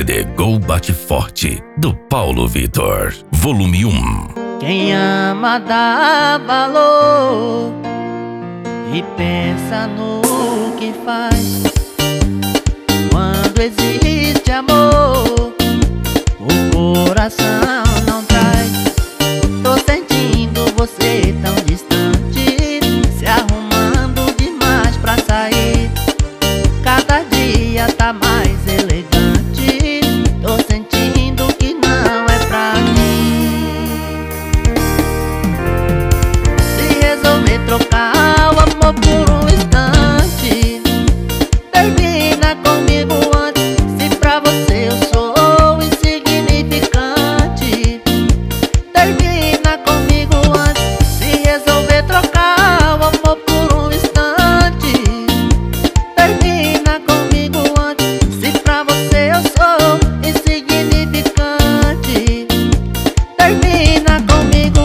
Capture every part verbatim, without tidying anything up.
C D Go Bate Forte, do Paulo Vitor, volume um. Quem ama dá valor e pensa no que faz. Quando existe amor, o coração não traz. Tô sentindo você tão distante, se arrumando demais pra sair. Cada dia tá mais elegante, tô sentindo que não é pra mim. Se resolver trocar o amor por um instante, termina comigo antes. Se pra você eu sou insignificante, termina comigo antes. Se resolver trocar o amor por um instante, termina comigo antes. Se pra você eu sou insignificante, termina comigo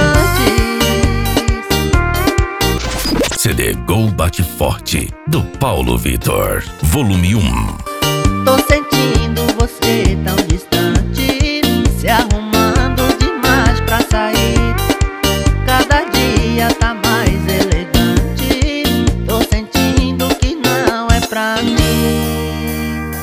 antes. C D Go Bate Forte, do Paulo Vitor, volume um. Tô sentindo você tão distante, se arrumando demais pra sair. Cada dia tá mais elegante, tô sentindo que não é pra mim.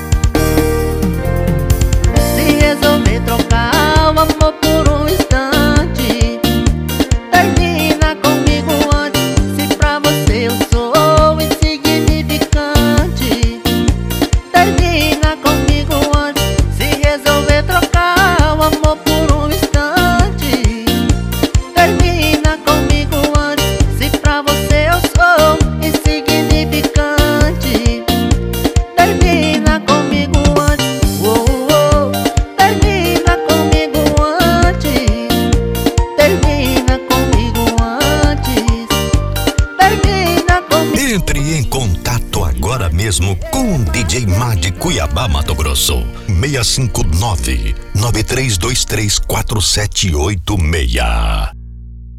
Se resolver trocar o amor por um instante, termina comigo antes. Se pra você eu sou insignificante, termina comigo antes. Se resolver trocar o amor por um instante, termina comigo antes. Se pra você eu sou insignificante, termina comigo antes. Oh, oh, termina comigo antes, termina comigo antes, termina comigo. Entre em contato agora mesmo com o D J Mad de Cuiabá, Mato Grosso. seis cinco nove, nove três dois três, quatro sete oito seis.